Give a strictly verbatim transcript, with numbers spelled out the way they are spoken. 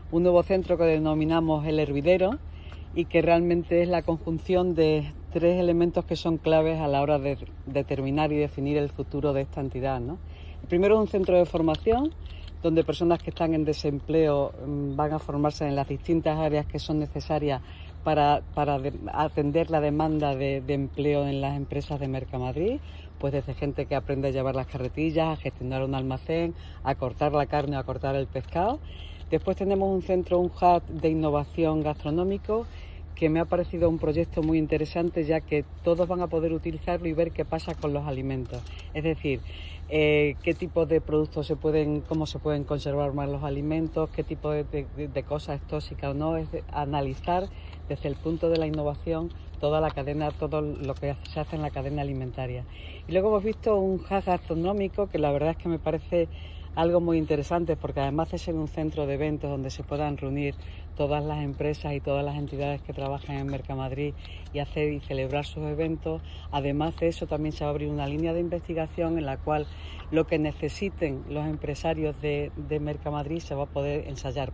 un nuevo centro que denominamos El Hervidero y que realmente es la conjunción de tres elementos que son claves a la hora de determinar y definir el futuro de esta entidad, ¿no? El primero es un centro de formación donde personas que están en desempleo van a formarse en las distintas áreas que son necesarias para, para de, atender la demanda de, de empleo en las empresas de Mercamadrid, pues desde gente que aprende a llevar las carretillas, a gestionar un almacén, a cortar la carne, a cortar el pescado. Después tenemos un centro, un hub de innovación gastronómico, que me ha parecido un proyecto muy interesante, ya que todos van a poder utilizarlo y ver qué pasa con los alimentos. Es decir, eh, qué tipo de productos se pueden, cómo se pueden conservar más los alimentos, qué tipo de, de, de cosas es tóxica o no, es de, analizar desde el punto de la innovación toda la cadena, todo lo que se hace en la cadena alimentaria. Y luego hemos visto un hub gastronómico que la verdad es que me parece algo muy interesante, porque además de ser un centro de eventos donde se puedan reunir todas las empresas y todas las entidades que trabajan en Mercamadrid y hacer y celebrar sus eventos, además de eso también se va a abrir una línea de investigación en la cual lo que necesiten los empresarios de, de Mercamadrid se va a poder ensayar.